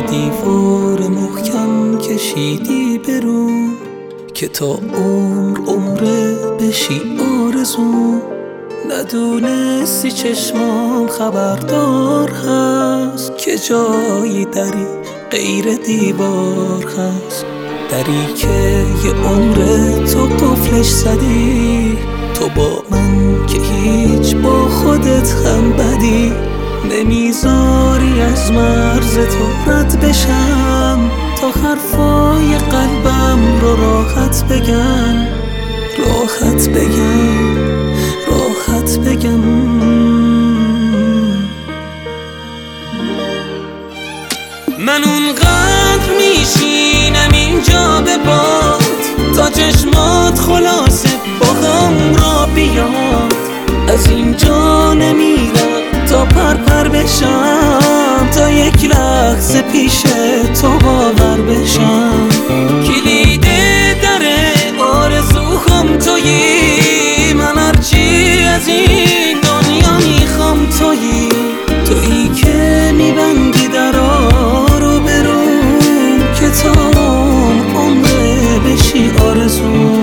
دیوار محکم کشیدی برو که تا عمره بشی آرزو. ندونستی چشمام خبردار هست که جایی دری غیر دیوار هست. دری که یه عمره تو قفلش زدی، تو با من که هیچ با خودت هم بدی. نمیذاری از مرز تو رد بشم تا حرفای قلبم رو راحت بگم، راحت بگم، راحت بگم. من اونقدر میشینم اینجا به باد تا چشمات خلاصه با هم را بیاد. از اینجا نمیرم تا پر بشم، تا یک لحظه پیش تو باور بشم. کلید در آرزوهام تویی، من هرچی از این دنیا میخوام تویی. تویی که میبندی درا رو برو که تا عمره بشی آرزو.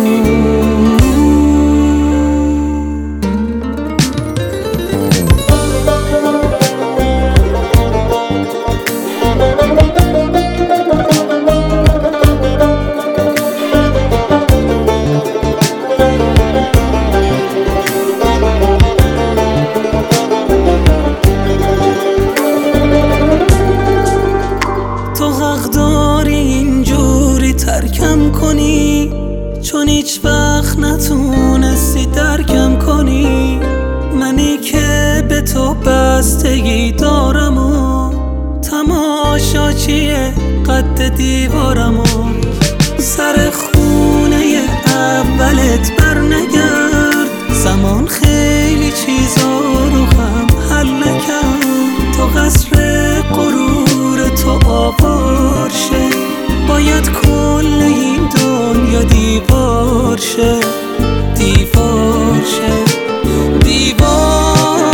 ترکم کنی چون هیچ وقت نتونستی درکم کنی. منی که به تو بستگی دارم و تماشاچی قد دیوارم و سر خونه اولت بر نگرد. زمان خیلی چیزا رو هم حل نکرد تا قصر غرور تو آوار شه. باید کل این دنیا دیوار شه، دیوار شه، دیوار.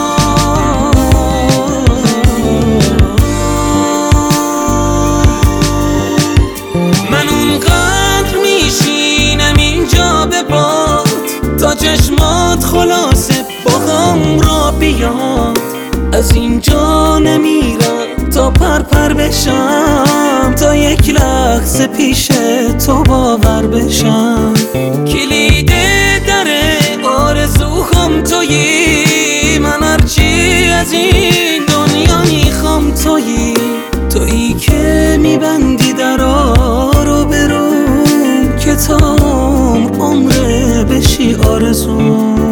من اونقدر میشینم اینجا به باد تا چشمات خلاصه با هم را بیاد. از اینجا نمیرم تا پر بشم، تا یک لحظه پیش تو باور بشم. کلید در آرزوهام تویی، من هرچی از این دنیا میخوام تویی. تویی که میبندی درا رو برو که تا عمره بشی آرزو.